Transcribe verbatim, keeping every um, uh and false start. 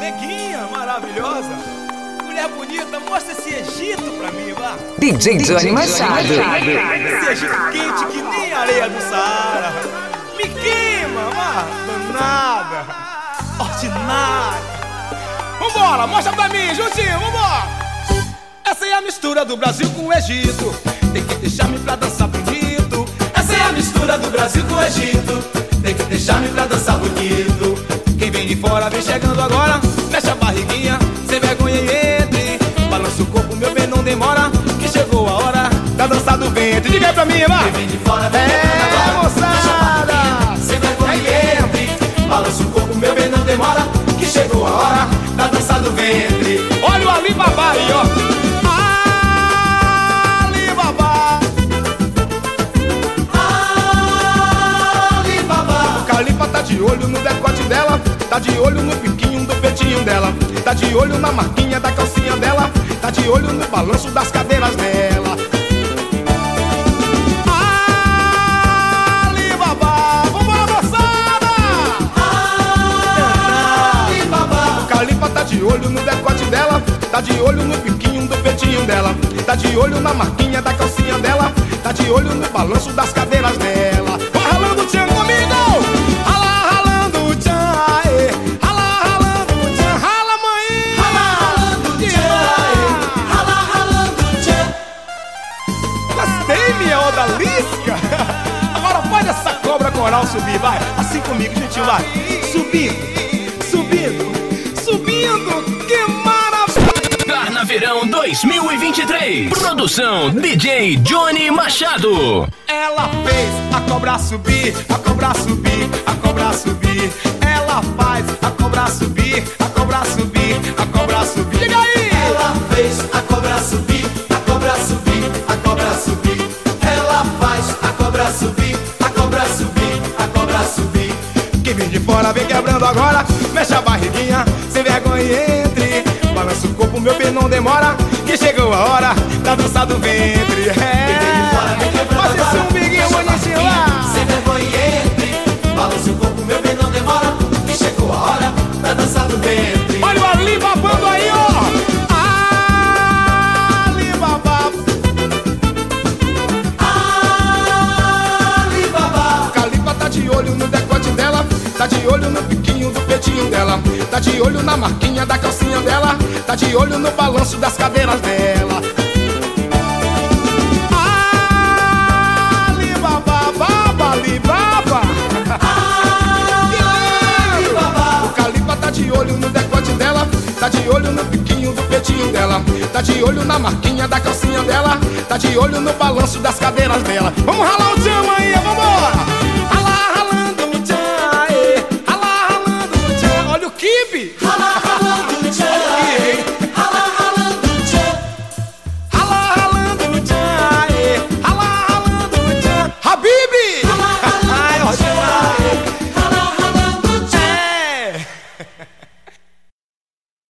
Neguinha maravilhosa, mulher bonita, mostra esse Egito pra mim, vá. D J Johnny Machado. Esse Egito quente que nem areia do Saara. Me queima, vá, danada, ordinária. Vambora, mostra pra mim, juntinho, vambora. Essa é a mistura do Brasil com o Egito. Tem que deixar-me pra dançar bonito. Essa é a mistura do Brasil com o Egito. Tem que deixar-me pra dançar bonito. Quem vem de fora vem chegando agora. Mexe a barriguinha, sem vergonha e entre. Balança o corpo, meu bem, não demora. Que chegou a hora da dança do ventre. Diga aí pra mim, vai. Quem vem de fora vem chegando agora. É, moçada, sem vergonha e entre. Balança o corpo, meu bem, não demora. Que chegou a hora da dança do ventre. Olha o Alibaba aí, ó. Tá de olho no decote dela, tá de olho no piquinho do peitinho dela, tá de olho na marquinha da calcinha dela, tá de olho no balanço das cadeiras dela. Alibaba, vambora moçada! Alibaba. O Calipa tá de olho no decote dela, tá de olho no piquinho do peitinho dela, tá de olho na marquinha da calcinha dela, tá de olho no balanço das cadeiras dela. Vai ralando o tchan comigo! Agora pode essa cobra coral subir, vai. Assim comigo, gente, vai. Subindo, subindo, subindo. Que maravilha! Carnaverão dois mil e vinte e três. Produção D J Johnny Machado. Ela fez a cobra subir, a cobra subir, a cobra subir. Ela faz a cobra subir, a cobra subir, a cobra subir. Diga aí! Ela fez a cobra subir, a cobra subir, a cobra subir. Ela faz a cobra subir, a cobra subir, a cobra subir. Quem vem de fora vem quebrando agora. Mexe a barriguinha, sem vergonha e entre. Balança o corpo, meu bem, não demora. Que chegou a hora da dança do ventre. É, faça esse umbiguinho bonitinho lá. Sem vergonha e entre. Balança o corpo, meu bem, não demora. Que chegou a hora da dança do ventre. Olha o Alibabando aí, ó. Tá de olho no decote dela, tá de olho no piquinho do peitinho dela, tá de olho na marquinha da calcinha dela, tá de olho no balanço das cadeiras dela. Alibaba, baba, alibaba. Alibaba. O Calipa tá de olho no decote dela, tá de olho no piquinho do peitinho dela, tá de olho na marquinha da calcinha dela, tá de olho no balanço das cadeiras dela. Vamos ralar o chama aí, vambora! Rala, ralando o tchan, rala, ralando o tchan. Olha o kibe!